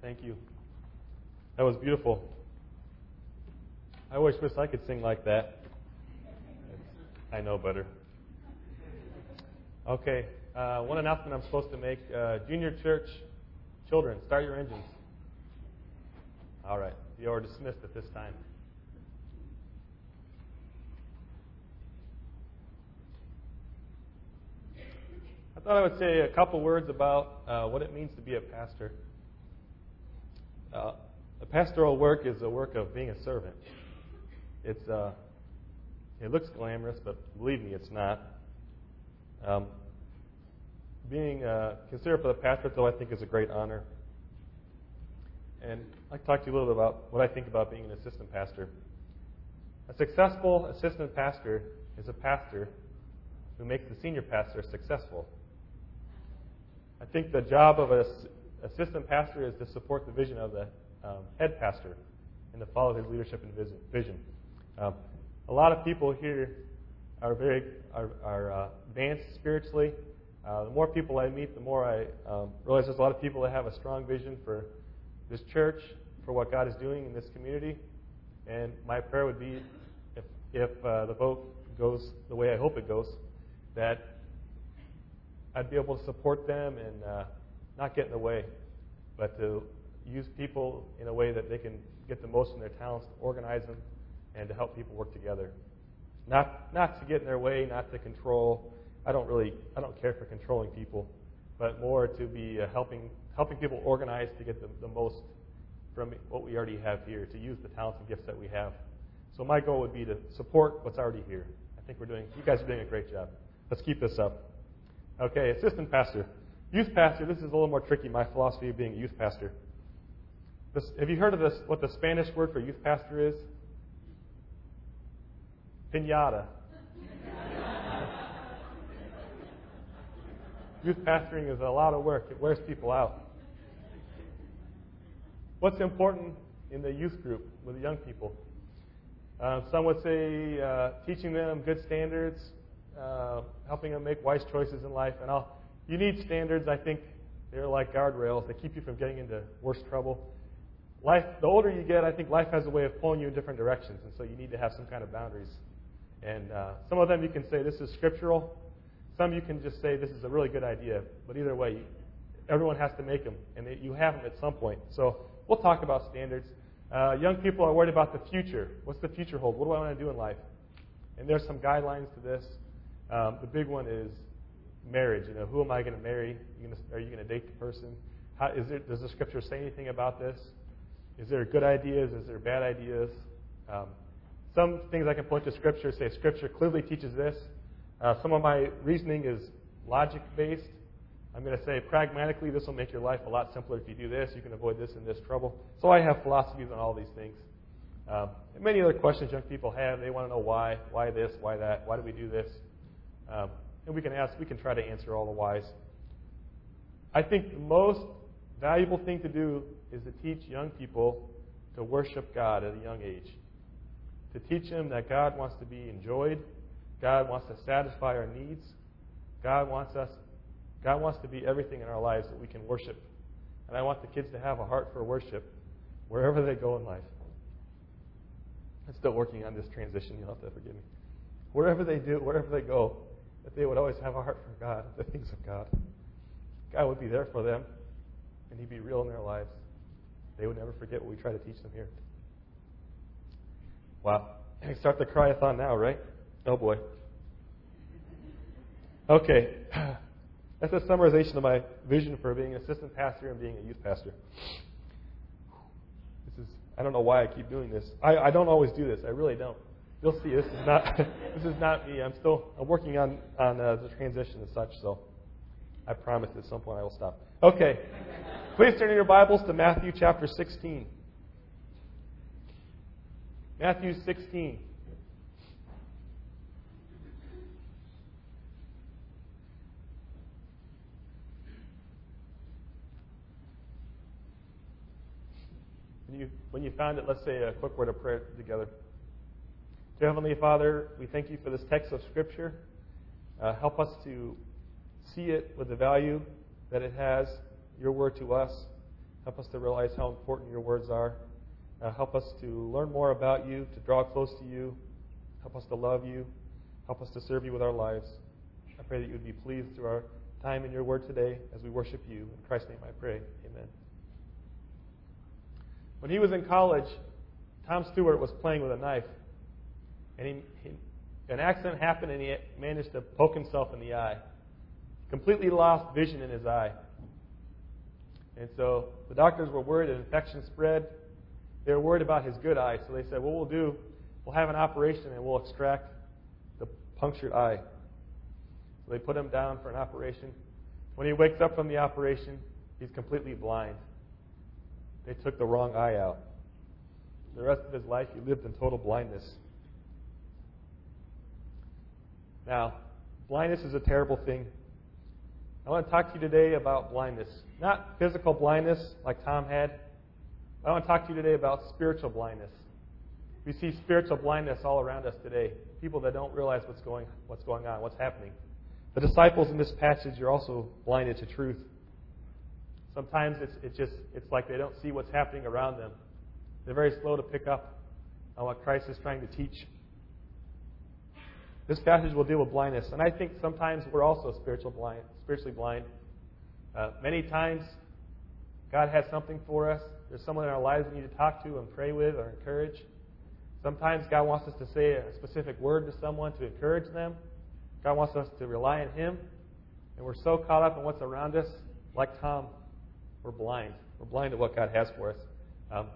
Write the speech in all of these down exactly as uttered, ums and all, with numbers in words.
Thank you. That was beautiful. I always wish I could sing like that. I know better. Okay, uh, one announcement I'm supposed to make. Uh, junior church children, start your engines. All right, you are dismissed at this time. I thought I would say a couple words about uh, what it means to be a pastor. Uh, the pastoral work is a work of being a servant. It's uh, it looks glamorous, but believe me, it's not. Um, being uh, considered for the pastorate, though, I think is a great honor. And I'd like to talk to you a little bit about what I think about being an assistant pastor. A successful assistant pastor is a pastor who makes the senior pastor successful. I think the job of an assistant pastor is to support the vision of the um, head pastor and to follow his leadership and vision. Um, a lot of people here are very are, are uh, advanced spiritually. Uh, the more people I meet, the more I um, realize there's a lot of people that have a strong vision for this church, for what God is doing in this community. And my prayer would be, if, if uh, the vote goes the way I hope it goes, that I'd be able to support them and uh, not get in the way, but to use people in a way that they can get the most from their talents, to organize them, and to help people work together. Not not to get in their way, not to control. I don't really, I don't care for controlling people, but more to be uh, helping helping people organize to get the, the most from what we already have here, to use the talents and gifts that we have. So my goal would be to support what's already here. I think we're doing, you guys are doing a great job. Let's keep this up. Okay, assistant pastor. Youth pastor, this is a little more tricky, my philosophy of being a youth pastor. This, have you heard of this, what the Spanish word for youth pastor is? Piñata. Youth pastoring is a lot of work. It wears people out. What's important in the youth group with the young people? Uh, some would say uh, teaching them good standards, uh, helping them make wise choices in life. And I'll, you need standards. I think they're like guardrails. They keep you from getting into worse trouble. Life, the older you get, I think life has a way of pulling you in different directions, and so you need to have some kind of boundaries. And uh, some of them you can say this is scriptural. Some you can just say this is a really good idea. But either way, everyone has to make them, and they, you have them at some point. So we'll talk about standards. Uh, young people are worried about the future. What's the future hold? What do I want to do in life? And there's some guidelines to this. Um, the big one is marriage. You know, who am I going to marry? Are you going to, are you going to date the person? How, is there, does the scripture say anything about this? Is there good ideas? Is there bad ideas? Um, some things I can point to scripture say scripture clearly teaches this. Uh, some of my reasoning is logic-based. I'm going to say pragmatically, this will make your life a lot simpler if you do this. You can avoid this and this trouble. So I have philosophies on all these things. Um, and many other questions young people have. They want to know why, why this, why that, why do we do this? Um, and we can ask, we can try to answer all the whys. I think the most valuable thing to do is to teach young people to worship God at a young age. To teach them that God wants to be enjoyed. God wants to satisfy our needs. God wants us. God wants to be everything in our lives that we can worship. And I want the kids to have a heart for worship wherever they go in life. I'm still working on this transition. You'll have to forgive me. Wherever they do, wherever they go, that they would always have a heart for God, the things of God. God would be there for them, and He'd be real in their lives. They would never forget what we try to teach them here. Wow. I start the cry-a-thon now, right? Oh, boy. Okay. That's a summarization of my vision for being an assistant pastor and being a youth pastor. This is, I don't know why I keep doing this. I, I don't always do this. I really don't. You'll see. This is not. This is not me. I'm still. I'm working on on uh, the transition and such. So, I promise at some point I will stop. Okay. Please turn in your Bibles to Matthew chapter sixteen. Matthew sixteen. When you, when you found it, let's say a quick word of prayer together. Dear Heavenly Father, we thank you for this text of Scripture. Uh, help us to see it with the value that it has, your word to us. Help us to realize how important your words are. Uh, help us to learn more about you, to draw close to you. Help us to love you. Help us to serve you with our lives. I pray that you would be pleased through our time in your word today as we worship you. In Christ's name I pray. Amen. When he was in college, Tom Stewart was playing with a knife. And he, he, an accident happened and he managed to poke himself in the eye. Completely lost vision in his eye. And so the doctors were worried an infection spread. They were worried about his good eye. So they said, what we'll do, we'll have an operation and we'll extract the punctured eye. So they put him down for an operation. When he wakes up from the operation, he's completely blind. They took the wrong eye out. The rest of his life, he lived in total blindness. Now, blindness is a terrible thing. I want to talk to you today about blindness. Not physical blindness like Tom had. I want to talk to you today about spiritual blindness. We see spiritual blindness all around us today. People that don't realize what's going, what's going on, what's happening. The disciples in this passage are also blinded to truth. Sometimes it's it just it's like they don't see what's happening around them. They're very slow to pick up on what Christ is trying to teach. This passage will deal with blindness, and I think sometimes we're also spiritual blind, spiritually blind. Uh, many times, God has something for us. There's someone in our lives we need to talk to and pray with or encourage. Sometimes God wants us to say a specific word to someone to encourage them. God wants us to rely on Him, and we're so caught up in what's around us, like Tom, we're blind. We're blind to what God has for us. Um,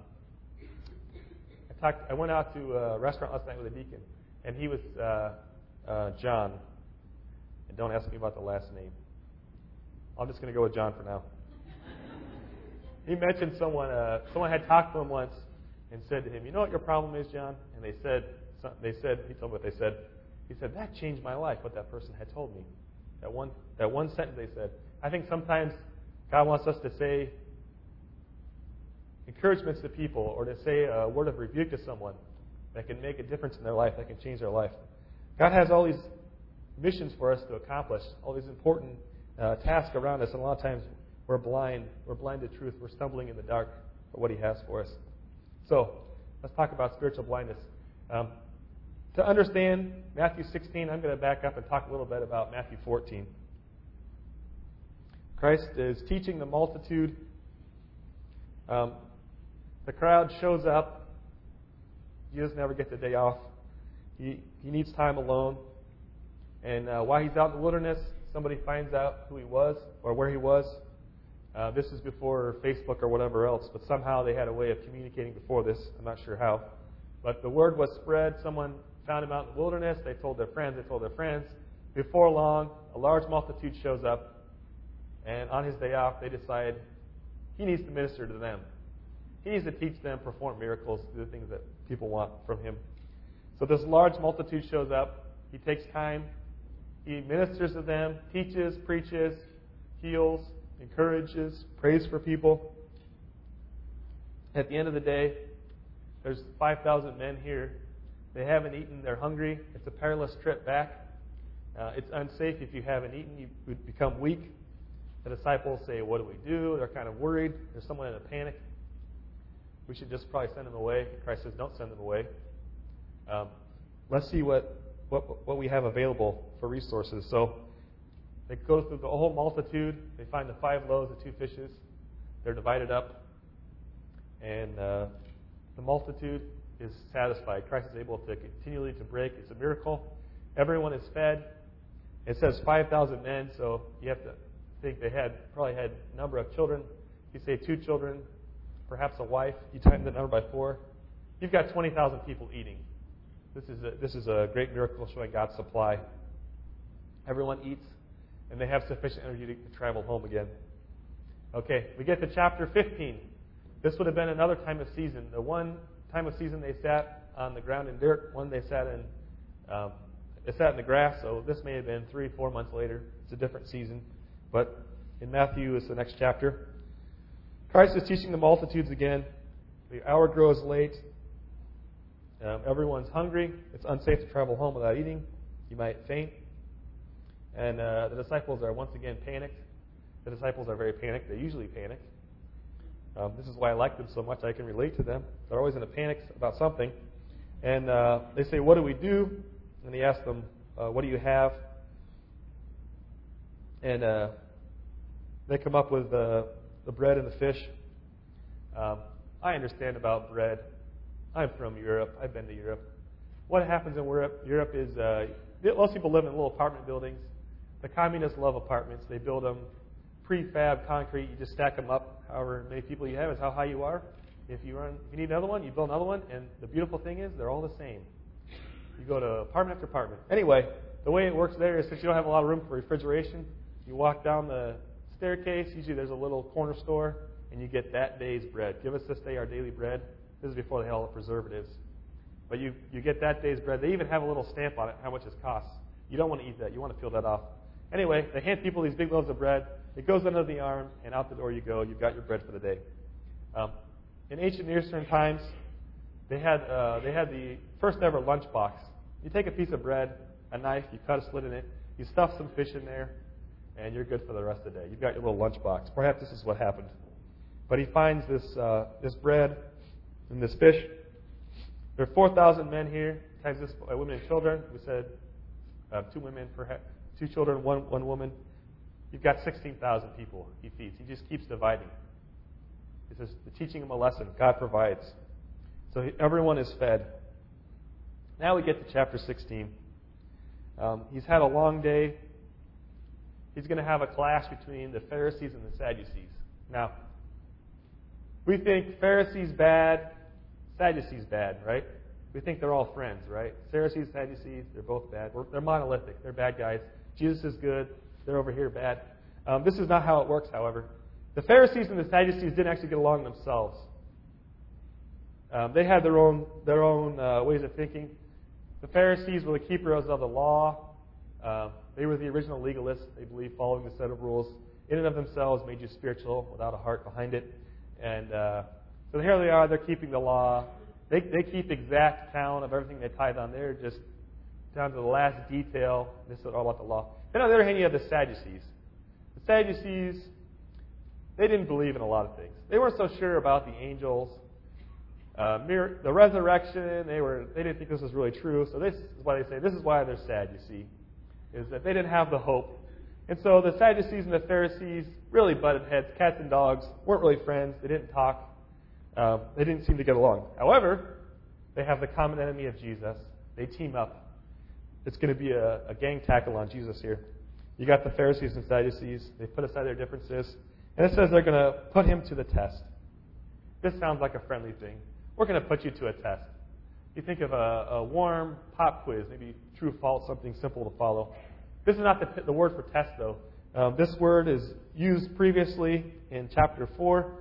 I talked. I went out to a restaurant last night with a deacon, and he was uh, uh, John. And don't ask me about the last name. I'm just going to go with John for now. He mentioned someone. Uh, someone had talked to him once and said to him, "You know what your problem is, John?" And they said, "They said." He told me what they said. He said, "That changed my life." What that person had told me. That one. That one sentence they said. I think sometimes God wants us to say encouragements to people or to say a word of rebuke to someone that can make a difference in their life, that can change their life. God has all these missions for us to accomplish, all these important uh, tasks around us, and a lot of times we're blind. We're blind to truth. We're stumbling in the dark for what He has for us. So let's talk about spiritual blindness. Um, to understand Matthew sixteen, I'm going to back up and talk a little bit about Matthew fourteen. Christ is teaching the multitude. Um, the crowd shows up. Jesus never gets a day off. He he needs time alone. And uh, while he's out in the wilderness, somebody finds out who he was or where he was. Uh, this is before Facebook or whatever else, but somehow they had a way of communicating before this. I'm not sure how. But the word was spread. Someone found him out in the wilderness. They told their friends. They told their friends. Before long, a large multitude shows up. And on his day off, they decide he needs to minister to them. He needs to teach them, perform miracles, do the things that people want from him. So this large multitude shows up. He takes time. He ministers to them, teaches, preaches, heals, encourages, prays for people. At the end of the day, there's five thousand men here. They haven't eaten. They're hungry. It's a perilous trip back. Uh, it's unsafe if you haven't eaten. You would become weak. The disciples say, what do we do? They're kind of worried. There's someone in a panic. We should just probably send them away. Christ says, don't send them away. Um, let's see what, what what we have available for resources. So they go through the whole multitude. They find the five loaves and two fishes. They're divided up. And uh, the multitude is satisfied. Christ is able to continually to break. It's a miracle. Everyone is fed. It says five thousand men, so you have to think they had probably had a number of children. You say two children, perhaps a wife. You times the number by four. You've got twenty thousand people eating. This is a, this is a great miracle showing God's supply. Everyone eats, and they have sufficient energy to, to travel home again. Okay, we get to chapter fifteen. This would have been another time of season. The one time of season they sat on the ground in dirt. One they sat in um, they sat in the grass. So this may have been three, four months later. It's a different season. But in Matthew, it's the next chapter. Christ is teaching the multitudes again. The hour grows late. Um, everyone's hungry. It's unsafe to travel home without eating. You might faint. And uh, the disciples are once again panicked. The disciples are very panicked. They usually panic. Um, this is why I like them so much. I can relate to them. They're always in a panic about something. And uh, they say, what do we do? And he asks them, uh, what do you have? And uh, they come up with uh, the bread and the fish. Um, I understand about bread. I'm from Europe. I've been to Europe. What happens in Europe, Europe is uh, most people live in little apartment buildings. The communists love apartments. They build them prefab concrete. You just stack them up. However many people you have is how high you are. If you run, if you need another one, you build another one. And the beautiful thing is, they're all the same. You go to apartment after apartment. Anyway, the way it works there is since you don't have a lot of room for refrigeration, you walk down the staircase. Usually there's a little corner store, and you get that day's bread. Give us this day our daily bread. This is before they had all the preservatives. But you, you get that day's bread. They even have a little stamp on it, how much it costs. You don't want to eat that. You want to peel that off. Anyway, they hand people these big loaves of bread. It goes under the arm, and out the door you go. You've got your bread for the day. Um, in ancient Near Eastern times, they had uh, they had the first ever lunchbox. You take a piece of bread, a knife, you cut a slit in it, you stuff some fish in there, and you're good for the rest of the day. You've got your little lunchbox. Perhaps this is what happened. But he finds this uh, this bread and this fish. There are four thousand men here, times this uh, women and children. We said uh, two women, perhaps two children, one one woman. You've got sixteen thousand people he feeds. He just keeps dividing. He says, teaching them a lesson. God provides. So he, everyone is fed. Now we get to chapter sixteen. Um, he's had a long day. He's going to have a clash between the Pharisees and the Sadducees. Now, we think Pharisees bad, Sadducees bad, right? We think they're all friends, right? Pharisees, Sadducees, they're both bad. We're, they're monolithic. They're bad guys. Jesus is good. They're over here bad. Um, this is not how it works, however. The Pharisees and the Sadducees didn't actually get along themselves. Um, they had their own their own uh, ways of thinking. The Pharisees were the keepers of the law. Uh, they were the original legalists. They believed following the set of rules in and of themselves made you spiritual without a heart behind it. And uh, so here they are. They're keeping the law. They they keep exact count of everything they tithe on there, just down to the last detail. This is all about the law. Then on the other hand, you have the Sadducees. The Sadducees, they didn't believe in a lot of things. They weren't so sure about the angels, uh, mir- the resurrection. They were they didn't think this was really true. So this is why they say this is why they're sad. You see, is that they didn't have the hope. And so the Sadducees and the Pharisees really butted heads, cats and dogs, weren't really friends. They didn't talk. Uh, they didn't seem to get along. However, they have the common enemy of Jesus. They team up. It's going to be a, a gang tackle on Jesus here. You got the Pharisees and Sadducees. They put aside their differences. And it says they're going to put him to the test. This sounds like a friendly thing. We're going to put you to a test. You think of a, a warm pop quiz, maybe true, false, something simple to follow. This is not the, the word for test, though. Um, this word is used previously in chapter four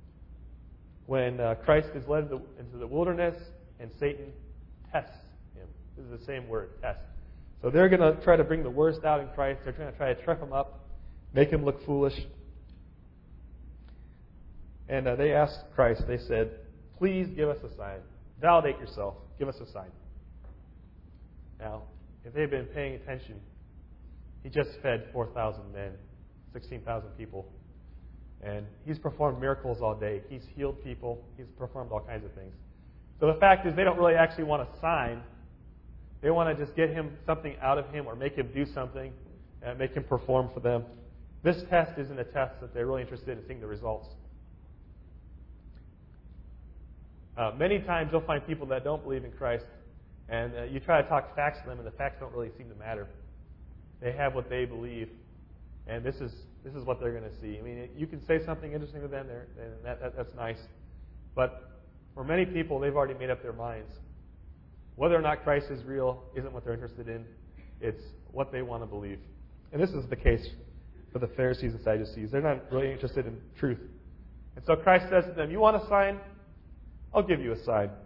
when uh, Christ is led into the, into the wilderness and Satan tests him. This is the same word, test. So they're going to try to bring the worst out in Christ. They're trying to try to trip him up, make him look foolish. And uh, they asked Christ, they said, please give us a sign. Validate yourself. Give us a sign. Now, if they've been paying attention, he just fed four thousand men, sixteen thousand people. And he's performed miracles all day. He's healed people. He's performed all kinds of things. So the fact is they don't really actually want a sign. They want to just get him something out of him or make him do something and make him perform for them. This test isn't a test that they're really interested in seeing the results. Uh, many times you'll find people that don't believe in Christ, and uh, you try to talk facts to them, and the facts don't really seem to matter. They have what they believe, and this is this is what they're going to see. I mean, you can say something interesting to them, and that, that, that's nice. But for many people, they've already made up their minds. Whether or not Christ is real isn't what they're interested in. It's what they want to believe. And this is the case for the Pharisees and Sadducees. They're not really interested in truth. And so Christ says to them, you want a sign? I'll give you a sign.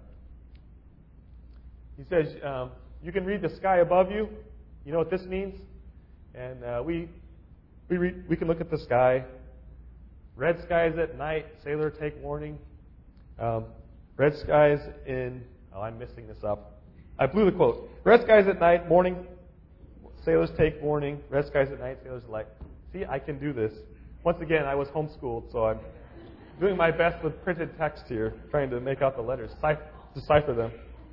He says, um, you can read the sky above you. You know what this means? And uh, we we read, we can look at the sky. Red skies at night, sailor take warning. Um, red skies in, oh, I'm messing this up. I blew the quote. Red skies at night, morning, sailors take warning. Red skies at night, sailors are like, see, I can do this. Once again, I was homeschooled, so I'm doing my best with printed text here, trying to make out the letters, decipher them.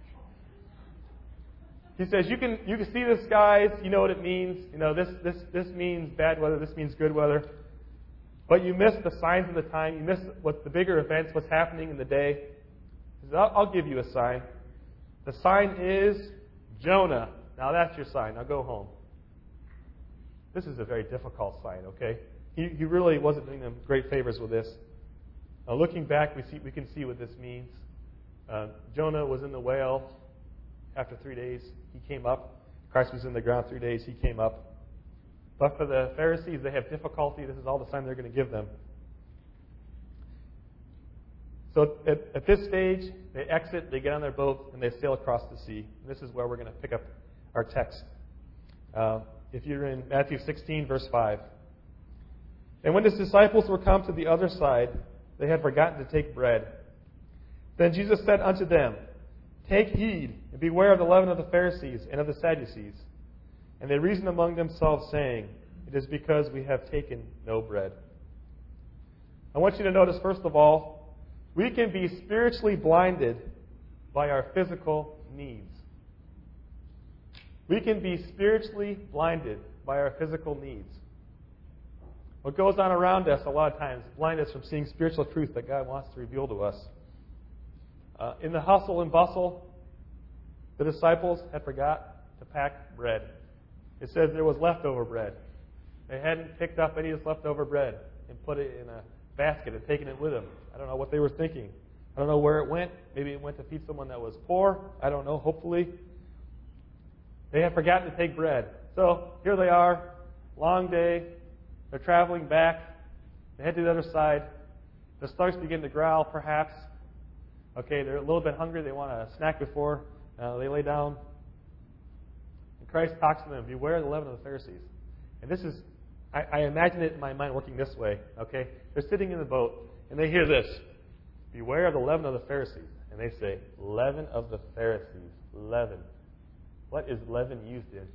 He says, you can you can see the skies, you know what it means. You know, this this this means bad weather, this means good weather. But you miss the signs of the time, you miss what the bigger events, what's happening in the day. He says, I'll, I'll give you a sign. The sign is Jonah. Now that's your sign. Now go home. This is a very difficult sign, okay? He, he really wasn't doing them great favors with this. Now looking back, we see we can see what this means. Uh, Jonah was in the whale. After three days, he came up. Christ was in the ground three days. He came up. But for the Pharisees, they have difficulty. This is all the sign they're going to give them. So at, at this stage, they exit, they get on their boat, and they sail across the sea. And this is where we're going to pick up our text. Uh, if you're in Matthew sixteen, verse five. And when his disciples were come to the other side, they had forgotten to take bread. Then Jesus said unto them, Take heed, and beware of the leaven of the Pharisees and of the Sadducees. And they reasoned among themselves, saying, It is because we have taken no bread. I want you to notice, first of all, we can be spiritually blinded by our physical needs. We can be spiritually blinded by our physical needs. What goes on around us a lot of times blinds us from seeing spiritual truth that God wants to reveal to us. Uh, in the hustle and bustle, the disciples had forgot to pack bread. It says there was leftover bread. They hadn't picked up any of this leftover bread and put it in a basket and taken it with them. I don't know what they were thinking. I don't know where it went. Maybe it went to feed someone that was poor. I don't know, hopefully. They had forgotten to take bread. So here they are, long day. They're traveling back. They head to the other side. The stomachs begin to growl, perhaps. Okay, they're a little bit hungry. They want a snack before uh, they lay down. And Christ talks to them, beware the leaven of the Pharisees. And this is, I, I imagine it in my mind working this way. Okay, they're sitting in the boat, and they hear this, beware of the leaven of the Pharisees. And they say, leaven of the Pharisees. Leaven. What is leaven used in?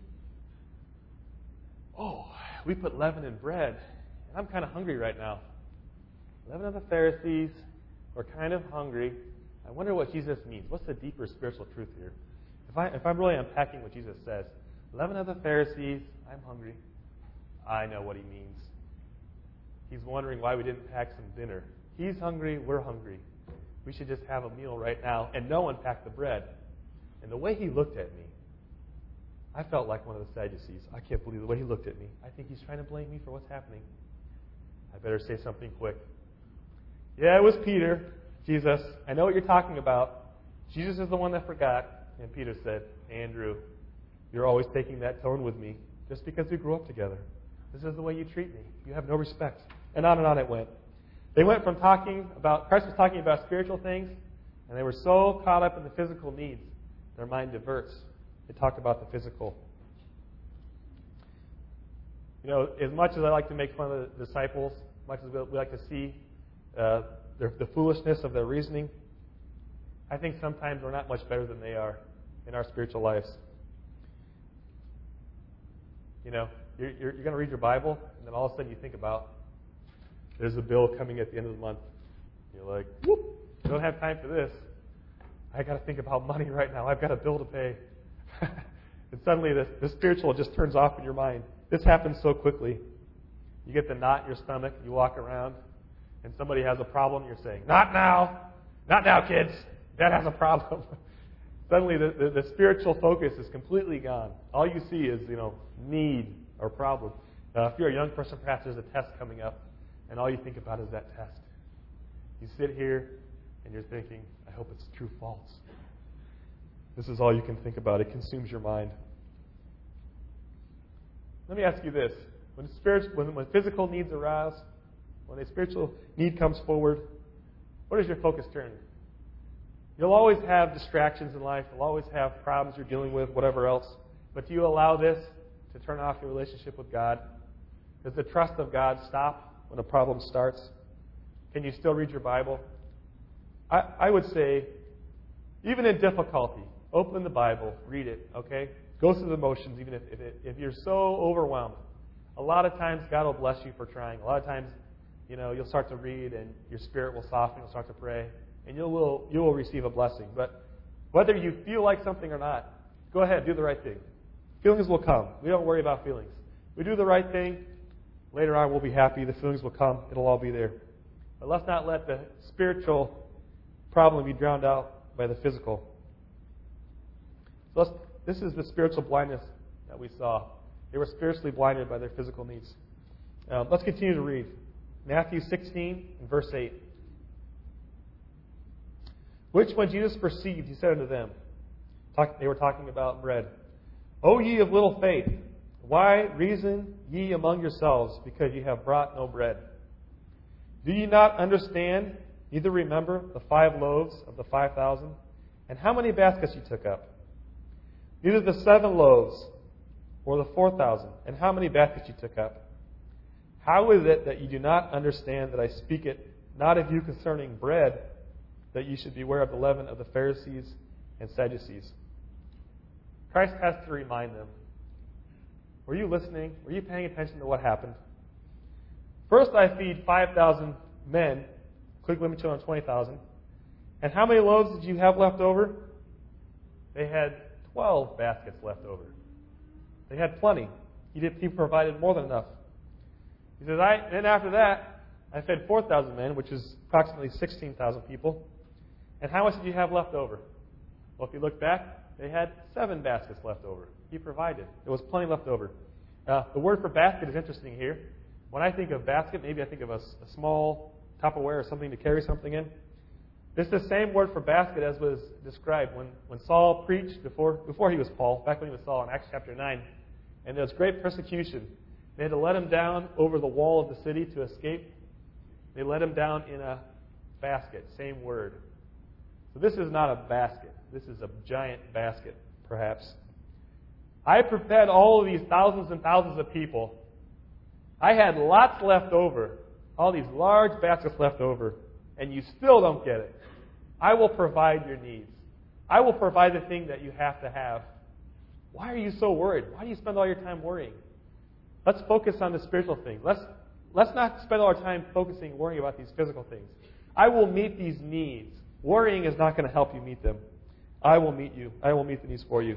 Oh, we put leaven in bread, and I'm kind of hungry right now. Leaven of the Pharisees, we're kind of hungry. I wonder what Jesus means. What's the deeper spiritual truth here? If, I, if I'm really unpacking what Jesus says, leaven of the Pharisees, I'm hungry. I know what he means. He's wondering why we didn't pack some dinner. He's hungry, we're hungry. We should just have a meal right now, and no one packed the bread. And the way he looked at me, I felt like one of the Sadducees. I can't believe the way he looked at me. I think he's trying to blame me for what's happening. I better say something quick. Yeah, it was Peter. Jesus, I know what you're talking about. Jesus is the one that forgot. And Peter said, Andrew, you're always taking that tone with me just because we grew up together. This is the way you treat me. You have no respect. And on and on it went. They went from talking about, Christ was talking about spiritual things, and they were so caught up in the physical needs, their mind diverts. They talked about the physical. You know, as much as I like to make fun of the disciples, as much as we like to see uh, their, the foolishness of their reasoning, I think sometimes we're not much better than they are in our spiritual lives. You know, you're, you're, you're going to read your Bible, and then all of a sudden you think about, there's a bill coming at the end of the month. You're like, whoop, I don't have time for this. I got to think about money right now. I've got a bill to pay. And suddenly the, the spiritual just turns off in your mind. This happens so quickly. You get the knot in your stomach, you walk around, and somebody has a problem, you're saying, not now, not now, kids. Dad has a problem. Suddenly the, the, the spiritual focus is completely gone. All you see is, you know, need or problem. Uh, if you're a young person, perhaps there's a test coming up, and all you think about is that test. You sit here, and you're thinking, I hope it's true, false. This is all you can think about. It consumes your mind. Let me ask you this. When, spiritual, when, when physical needs arise, when a spiritual need comes forward, what is your focus turn? You'll always have distractions in life. You'll always have problems you're dealing with, whatever else. But do you allow this to turn off your relationship with God? Does the trust of God stop when a problem starts? Can you still read your Bible? I, I would say, even in difficulty, open the Bible, read it, okay? Go through the motions, even if, if, it, if you're so overwhelmed. A lot of times, God will bless you for trying. A lot of times, you know, you'll start to read and your spirit will soften, you'll start to pray, and you will, you will receive a blessing. But whether you feel like something or not, go ahead, do the right thing. Feelings will come. We don't worry about feelings. We do the right thing. Later on, we'll be happy. The feelings will come. It'll all be there. But let's not let the spiritual problem be drowned out by the physical. So let's, this is the spiritual blindness that we saw. They were spiritually blinded by their physical needs. Um, let's continue to read. Matthew sixteen and verse eight. Which when Jesus perceived, he said unto them, talk, they were talking about bread, O ye of little faith, why reason ye among yourselves, because ye have brought no bread? Do ye not understand, neither remember the five loaves of the five thousand, and how many baskets ye took up? Neither the seven loaves, or the four thousand, and how many baskets ye took up? How is it that ye do not understand that I speak it not of you concerning bread, that ye should beware of the leaven of the Pharisees and Sadducees? Christ has to remind them. Were you listening? Were you paying attention to what happened? First, I feed five thousand men, quick limit on twenty thousand. And how many loaves did you have left over? They had twelve baskets left over. They had plenty. He, did, he provided more than enough. He says, I, then after that, I fed four thousand men, which is approximately sixteen thousand people. And how much did you have left over? Well, if you look back, they had seven baskets left over. He provided. There was plenty left over. Uh, the word for basket is interesting here. When I think of basket, maybe I think of a, a small Tupperware or something to carry something in. This is the same word for basket as was described when, when Saul preached before, before he was Paul, back when he was Saul in Acts chapter nine. And there was great persecution. They had to let him down over the wall of the city to escape. They let him down in a basket, same word. So this is not a basket. This is a giant basket, perhaps. I fed all of these thousands and thousands of people. I had lots left over, all these large baskets left over, and you still don't get it. I will provide your needs. I will provide the thing that you have to have. Why are you so worried? Why do you spend all your time worrying? Let's focus on the spiritual things. Let's, let's not spend all our time focusing, worrying about these physical things. I will meet these needs. Worrying is not going to help you meet them. I will meet you. I will meet the needs for you.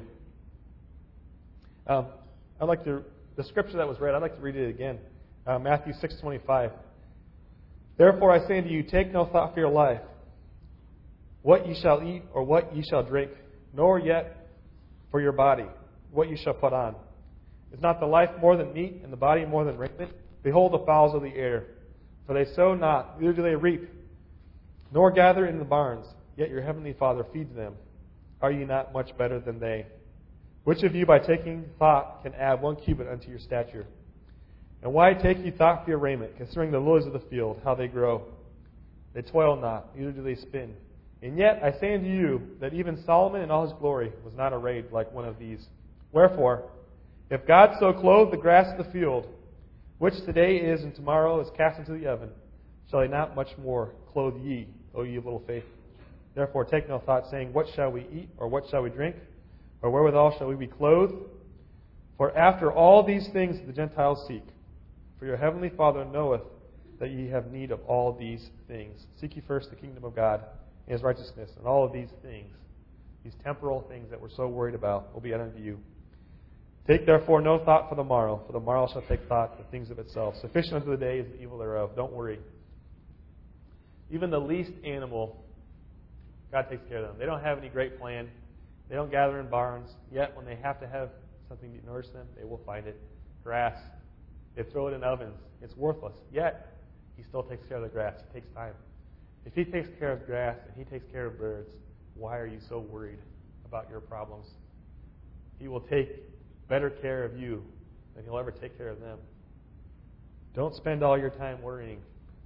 Um, I'd like to, the scripture that was read, I'd like to read it again. Uh, Matthew six twenty-five. Therefore I say unto you, take no thought for your life, what ye shall eat or what ye shall drink, nor yet for your body, what ye shall put on. Is not the life more than meat, and the body more than raiment? Behold the fowls of the air, for they sow not, neither do they reap, nor gather in the barns, yet your heavenly Father feeds them. Are ye not much better than they? Which of you by taking thought can add one cubit unto your stature? And why take ye thought for your raiment, considering the lilies of the field, how they grow? They toil not, neither do they spin. And yet I say unto you, that even Solomon in all his glory was not arrayed like one of these. Wherefore, if God so clothe the grass of the field, which today is and tomorrow is cast into the oven, shall he not much more clothe ye, O ye of little faith? Therefore take no thought, saying, what shall we eat, or what shall we drink, or wherewithal shall we be clothed? For after all these things the Gentiles seek. For your heavenly Father knoweth that ye have need of all these things. Seek ye first the kingdom of God and His righteousness, and all of these things, these temporal things that we're so worried about, will be added unto you. Take therefore no thought for the morrow, for the morrow shall take thought for things of itself. Sufficient unto the day is the evil thereof. Don't worry. Even the least animal, God takes care of them. They don't have any great plan. They don't gather in barns. Yet when they have to have something to nourish them, they will find it. Grass. They throw it in ovens. It's worthless. Yet He still takes care of the grass. It takes time. If He takes care of grass and He takes care of birds, why are you so worried about your problems? He will take better care of you than He'll ever take care of them. Don't spend all your time worrying.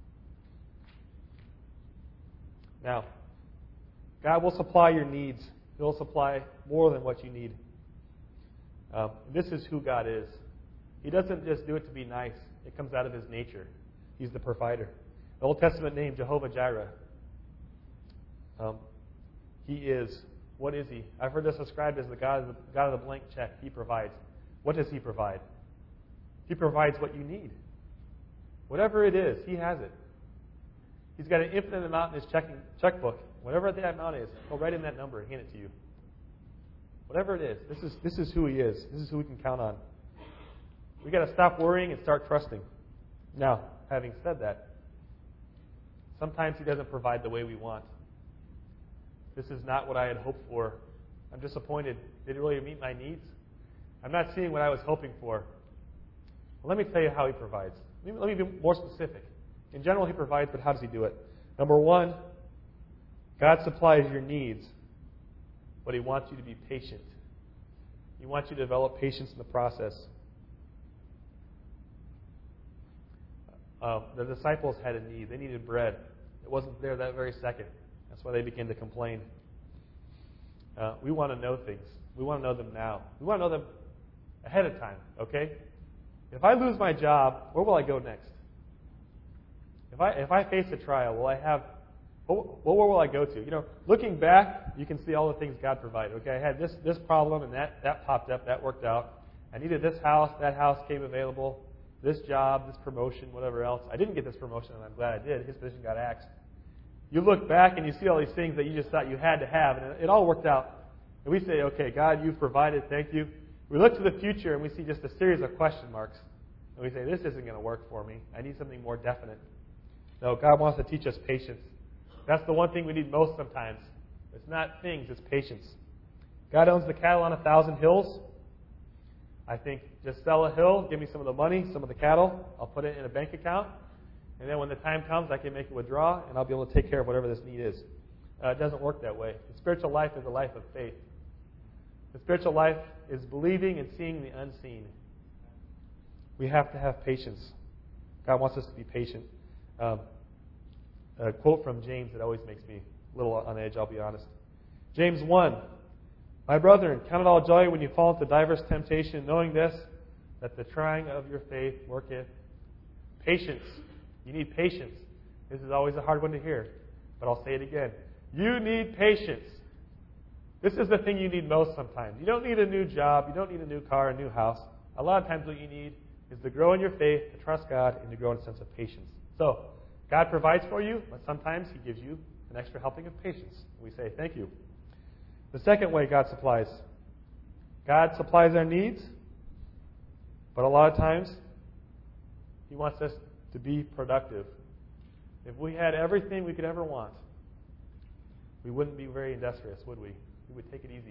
Now, God will supply your needs. He'll supply more than what you need. Um, this is who God is. He doesn't just do it to be nice. It comes out of His nature. He's the provider. The Old Testament name, Jehovah Jireh. Um, he is. What is He? I've heard this described as the God of the, God of the blank check. He provides. What does He provide? He provides what you need. Whatever it is, He has it. He's got an infinite amount in His checking, checkbook. Whatever that amount is, He'll write in that number and hand it to you. Whatever it is, this is this is who He is. This is who we can count on. We've got to stop worrying and start trusting. Now, having said that, sometimes He doesn't provide the way we want. This is not what I had hoped for. I'm disappointed. Did it really meet my needs? I'm not seeing what I was hoping for. Well, let me tell you how He provides. Let me, let me be more specific. In general, He provides, but how does He do it? Number one, God supplies your needs, but He wants you to be patient. He wants you to develop patience in the process. Uh, the disciples had a need. They needed bread. It wasn't there that very second. That's why they began to complain. Uh, we want to know things. We want to know them now. We want to know them ahead of time, okay? If I lose my job, where will I go next? If I if I face a trial, will I have, well, where will I go to? You know, looking back, you can see all the things God provided. Okay, I had this this problem, and that, that popped up, that worked out. I needed this house, that house came available. This job, this promotion, whatever else. I didn't get this promotion, and I'm glad I did. His position got axed. You look back, and you see all these things that you just thought you had to have, and it, it all worked out. And we say, okay, God, you've provided, thank you. We look to the future, and we see just a series of question marks. And we say, this isn't going to work for me. I need something more definite. No, God wants to teach us patience. That's the one thing we need most sometimes. It's not things, it's patience. God owns the cattle on a thousand hills. I think just sell a hill, give me some of the money, some of the cattle. I'll put it in a bank account. And then when the time comes, I can make a withdrawal, and I'll be able to take care of whatever this need is. Uh, it doesn't work that way. The spiritual life is a life of faith. The spiritual life is believing and seeing the unseen. We have to have patience. God wants us to be patient. Um, a quote from James that always makes me a little on edge, I'll be honest. James one, my brethren, count it all joy when you fall into diverse temptation, knowing this, that the trying of your faith worketh patience. You need patience. This is always a hard one to hear, but I'll say it again. You need patience. This is the thing you need most sometimes. You don't need a new job. You don't need a new car, a new house. A lot of times what you need is to grow in your faith, to trust God, and to grow in a sense of patience. So, God provides for you, but sometimes He gives you an extra helping of patience. We say, thank you. The second way God supplies. God supplies our needs, but a lot of times He wants us to be productive. If we had everything we could ever want, we wouldn't be very industrious, would we? We would take it easy.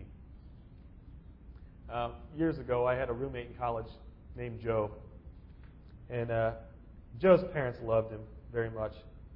Uh, years ago, I had a roommate in college named Joe. And uh, Joe's parents loved him very much.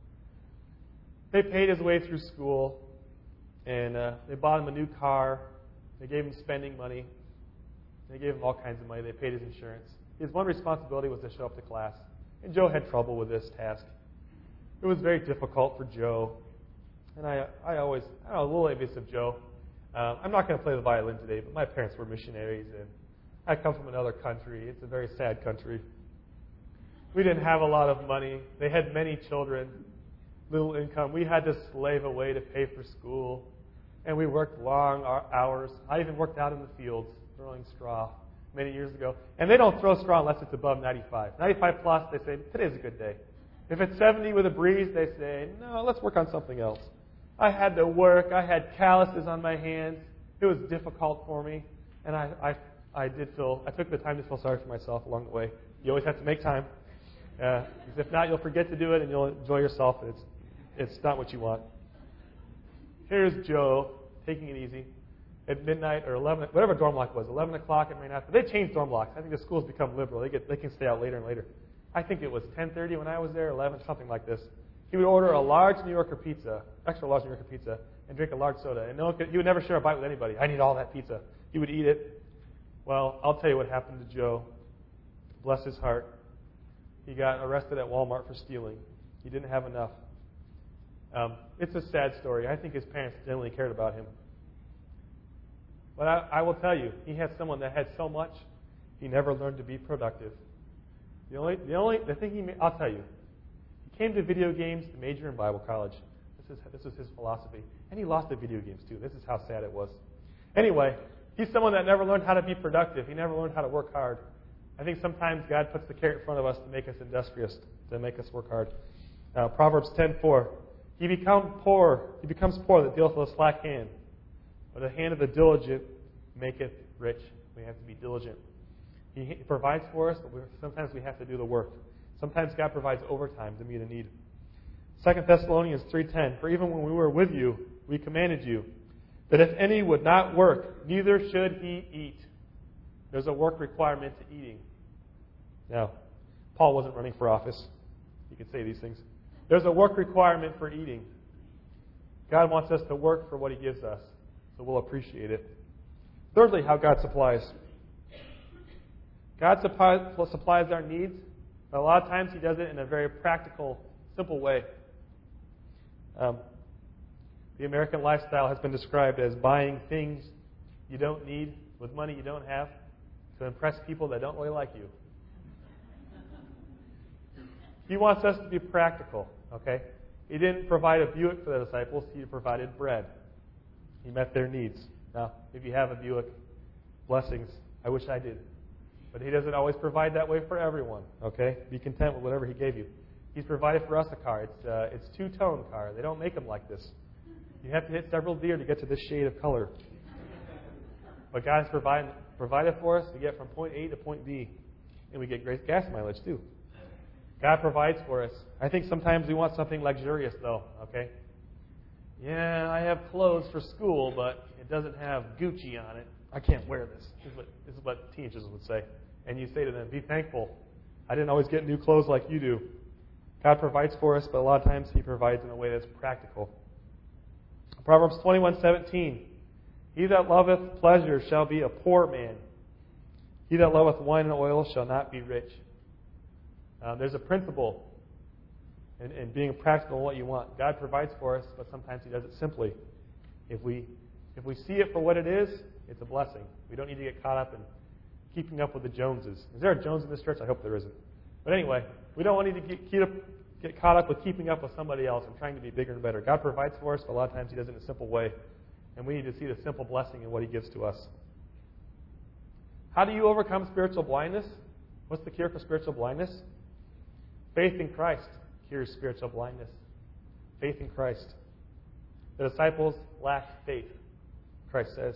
They paid his way through school, and uh, they bought him a new car. They gave him spending money. They gave him all kinds of money. They paid his insurance. His one responsibility was to show up to class. And Joe had trouble with this task. It was very difficult for Joe. And I, I always, I'm a little envious of Joe. Uh, I'm not going to play the violin today, but my parents were missionaries, and I come from another country. It's a very sad country. We didn't have a lot of money. They had many children, little income. We had to slave away to pay for school, and we worked long hours. I even worked out in the fields throwing straw many years ago. And they don't throw straw unless it's above ninety-five. ninety-five plus, they say, today's a good day. If it's seventy with a breeze, they say, no, let's work on something else. I had to work. I had calluses on my hands. It was difficult for me, and I, I, I did feel. I took the time to feel sorry for myself along the way. You always have to make time, uh, because if not, you'll forget to do it, and you'll enjoy yourself. And it's, it's not what you want. Here's Joe taking it easy at midnight or eleven, whatever dorm lock was, eleven o'clock at night after. They changed dorm locks. I think the school's become liberal. They get they can stay out later and later. I think it was ten thirty when I was there, eleven, something like this. He would order a large New Yorker pizza, extra large New Yorker pizza, and drink a large soda. And no one could, he would never share a bite with anybody. I need all that pizza. He would eat it. Well, I'll tell you what happened to Joe. Bless his heart. He got arrested at Walmart for stealing. He didn't have enough. Um, it's a sad story. I think his parents genuinely cared about him. But I, I will tell you, he had someone that had so much, he never learned to be productive. The only, the only, the thing he, I'll tell you, he came to video games to major in Bible college. This is, this was his philosophy. And he lost at video games too. This is how sad it was. Anyway, he's someone that never learned how to be productive. He never learned how to work hard. I think sometimes God puts the carrot in front of us to make us industrious, to make us work hard. Uh, Proverbs ten four. He becomes poor. He becomes poor that dealeth with a slack hand, but the hand of the diligent maketh rich. We have to be diligent. He, he provides for us, but we, sometimes we have to do the work. Sometimes God provides overtime to meet a need. Second Thessalonians three ten. For even when we were with you, we commanded you that if any would not work, neither should he eat. There's a work requirement to eating. Now, Paul wasn't running for office. He could say these things. There's a work requirement for eating. God wants us to work for what He gives us, so we'll appreciate it. Thirdly, how God supplies. God supplies, supplies our needs. But a lot of times He does it in a very practical, simple way. Um, the American lifestyle has been described as buying things you don't need with money you don't have to impress people that don't really like you. He wants us to be practical, okay? He didn't provide a Buick for the disciples. He provided bread. He met their needs. Now, if you have a Buick, blessings. I wish I did. But He doesn't always provide that way for everyone, okay? Be content with whatever He gave you. He's provided for us a car. It's uh, it's two-tone car. They don't make them like this. You have to hit several deer to get to this shade of color. But God has provided, provided for us to get from point A to point B. And we get great gas mileage, too. God provides for us. I think sometimes we want something luxurious, though, okay? Yeah, I have clothes for school, but it doesn't have Gucci on it. I can't wear this. This is what, this is what teenagers would say. And you say to them, be thankful. I didn't always get new clothes like you do. God provides for us, but a lot of times He provides in a way that's practical. Proverbs twenty-one seventeen. He that loveth pleasure shall be a poor man. He that loveth wine and oil shall not be rich. Uh, there's a principle in, in being practical in what you want. God provides for us, but sometimes He does it simply. If we if we see it for what it is, it's a blessing. We don't need to get caught up in keeping up with the Joneses. Is there a Jones in this church? I hope there isn't. But anyway, we don't need to get, keep up, get caught up with keeping up with somebody else and trying to be bigger and better. God provides for us, but a lot of times He does it in a simple way. And we need to see the simple blessing in what He gives to us. How do you overcome spiritual blindness? What's the cure for spiritual blindness? Faith in Christ cures spiritual blindness. Faith in Christ. The disciples lacked faith, Christ says.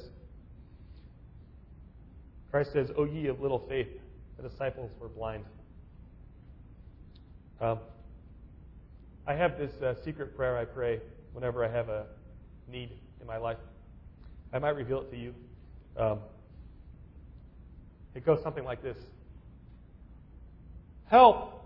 Christ says, O ye of little faith. The disciples were blind. Um, I have this uh, secret prayer I pray whenever I have a need in my life. I might reveal it to you. Um, it goes something like this. Help!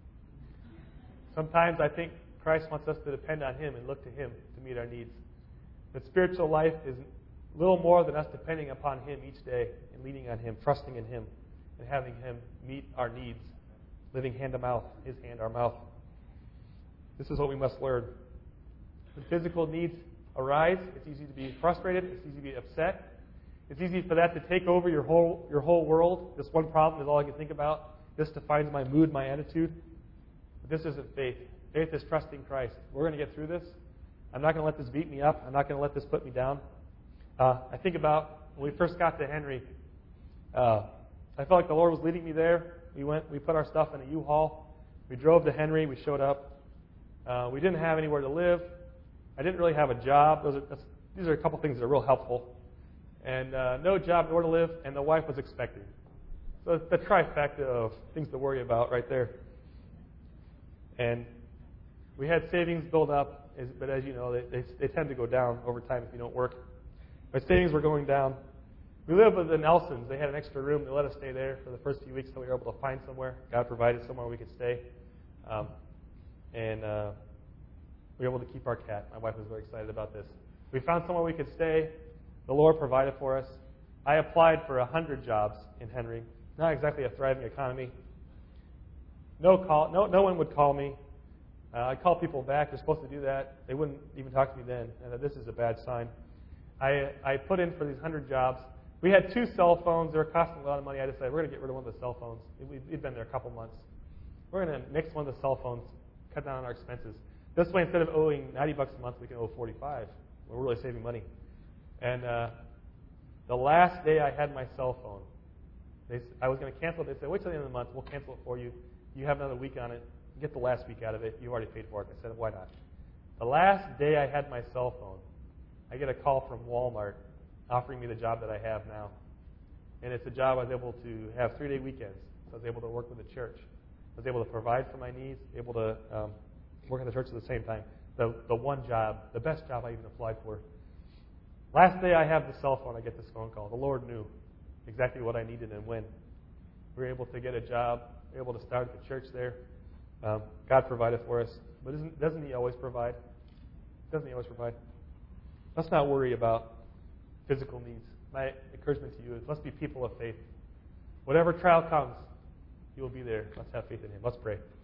Sometimes I think Christ wants us to depend on Him and look to Him to meet our needs. But spiritual life is little more than us depending upon Him each day and leaning on Him, trusting in Him, and having Him meet our needs, living hand to mouth, His hand, our mouth. This is what we must learn. When physical needs arise, it's easy to be frustrated, it's easy to be upset. It's easy for that to take over your whole your whole world. This one problem is all I can think about. This defines my mood, my attitude. But this isn't faith. Faith is trusting Christ. We're going to get through this. I'm not going to let this beat me up. I'm not going to let this put me down. Uh, I think about when we first got to Henry. Uh, I felt like the Lord was leading me there. We went. We put our stuff in a U-Haul. We drove to Henry. We showed up. Uh, we didn't have anywhere to live. I didn't really have a job. Those are, that's, these are a couple things that are real helpful. And uh, no job, nowhere to live, and the wife was expecting. So it's the trifecta of things to worry about right there. And we had savings build up, but as you know, they, they, they tend to go down over time if you don't work. My savings were going down. We lived with the Nelsons. They had an extra room. They let us stay there for the first few weeks until we were able to find somewhere. God provided somewhere we could stay. Um, and uh, we were able to keep our cat. My wife was very excited about this. We found somewhere we could stay. The Lord provided for us. I applied for one hundred jobs in Henry. Not exactly a thriving economy. No call. No, no one would call me. Uh, I called people back. They're supposed to do that. They wouldn't even talk to me then. And this is a bad sign. I, I put in for these one hundred jobs. We had two cell phones. They were costing a lot of money. I decided we're going to get rid of one of the cell phones. We'd been there a couple months. We're going to nix one of the cell phones, cut down on our expenses. This way, instead of owing ninety bucks a month, we can owe forty-five. We're really saving money. And uh, the last day I had my cell phone, they, I was going to cancel it. They said, wait till the end of the month. We'll cancel it for you. You have another week on it. get the last week out of it. You already paid for it. I said, why not? The last day I had my cell phone, I get a call from Walmart offering me the job that I have now. And it's a job I was able to have three-day weekends. So I was able to work with the church. I was able to provide for my needs, able to um, work in the church at the same time. The, the one job, the best job I even applied for. Last day I have the cell phone, I get this phone call. The Lord knew exactly what I needed and when. We were able to get a job, we were able to start at the church there. Um, God provided for us. But isn't, doesn't He always provide? Doesn't He always provide? Let's not worry about physical needs. My encouragement to you is let's be people of faith. Whatever trial comes, He will be there. Let's have faith in Him. Let's pray.